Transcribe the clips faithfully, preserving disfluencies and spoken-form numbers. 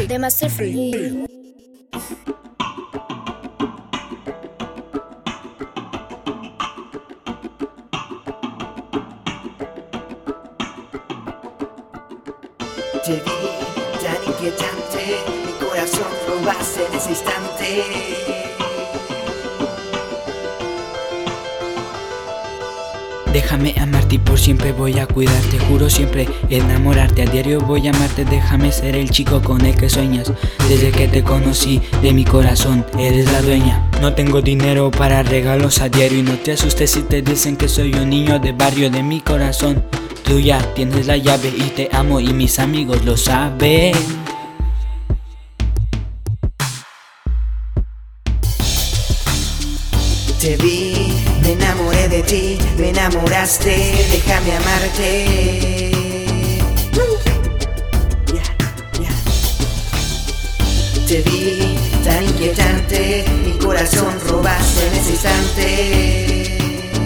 de Master Free. Te vi tan inquietante, mi corazón robaste en ese instante. Déjame amarte y por siempre voy a cuidarte. Juro siempre enamorarte, a diario voy a amarte. Déjame ser el chico con el que sueñas. Desde que te conocí de mi corazón eres la dueña. No tengo dinero para regalos a diario y no te asustes si te dicen que soy un niño de barrio. De mi corazón tú ya tienes la llave y te amo y mis amigos lo saben. Te vi, me enamoré de ti, me enamoraste, déjame amarte. Yeah, yeah. Te vi tan inquietante, mi corazón robaste en ese instante.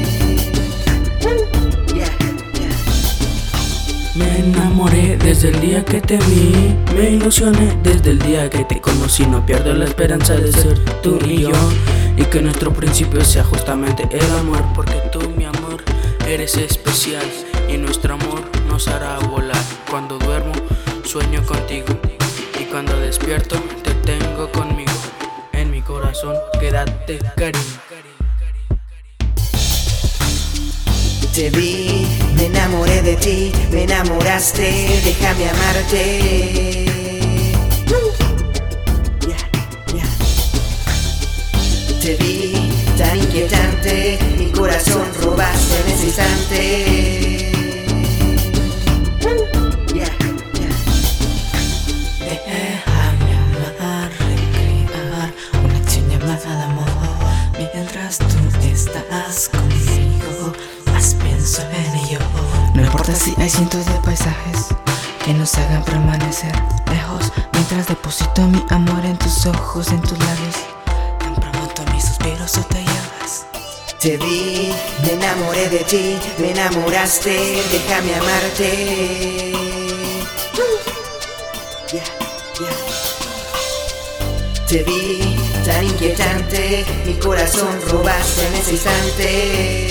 Yeah, yeah. Me enamoré desde el día que te vi, me ilusioné desde el día que te conocí. No pierdo la esperanza de ser tú y yo, y que nuestro principio sea justamente el amor. Porque tú, mi amor, eres especial y nuestro amor nos hará volar. Cuando duermo, sueño contigo, y cuando despierto, te tengo conmigo. En mi corazón, quédate, cariño. Te vi, me enamoré de ti, me enamoraste, déjame amarte. Yeah, yeah. Te vi tan inquietante, mi corazón robaste en ese instante. Yeah, yeah. Déjame amar, recrear una acción llamada de amor. Mientras tú estás conmigo, más pienso en ello. No importa si hay cientos de paisajes que nos hagan permanecer lejos, mientras deposito mi amor en tus ojos, en tus labios. Tan pronto mis suspiros tú te llevas. Te vi, me enamoré de ti, me enamoraste, déjame amarte. Yeah, yeah. Te vi tan inquietante, mi corazón robaste en ese instante.